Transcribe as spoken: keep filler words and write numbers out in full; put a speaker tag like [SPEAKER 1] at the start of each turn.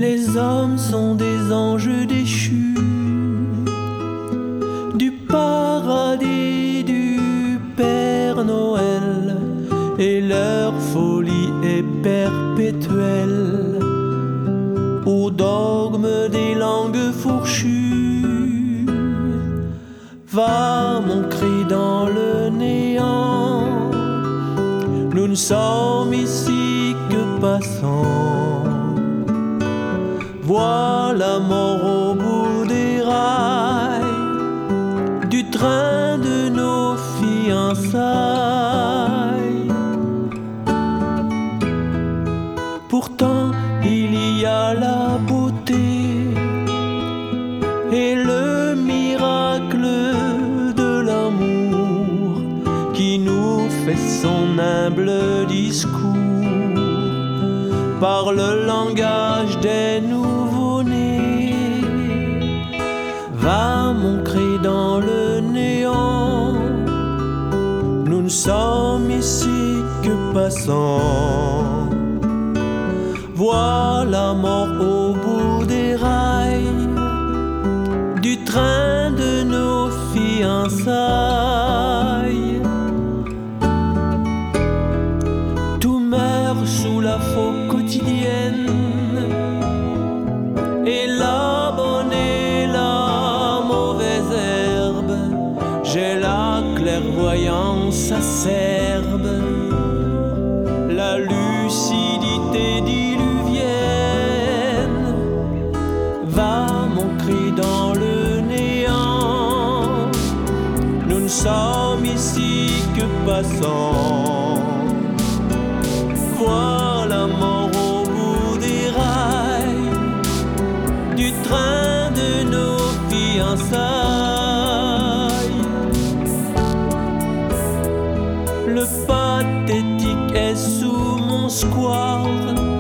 [SPEAKER 1] Les hommes sont des anges déchus du paradis du Père Noël, et leur folie est perpétuelle au dogme des langues fourchues. Va mon cri dans le néant, nous ne sommes ici que passants. Vois la mort au bout des rails du train de nos fiançailles. Pourtant il y a la beauté et le miracle de l'amour qui nous fait son humble discours par le langage des nouveau-nés. Va mon cri dans le néant, nous ne sommes ici que passants. Vois la mort au bout des rails du train de nos fiançailles. Tout meurt sous la faux quotidienne, et la bonne et la mauvaise herbe. J'ai la clairvoyance acerbe, la lucidité diluvienne. Va mon cri dans le néant, nous ne sommes ici que passants. Vois la mort au bout des rails du train de nos fiançailles. Le pathétique est sous mon square,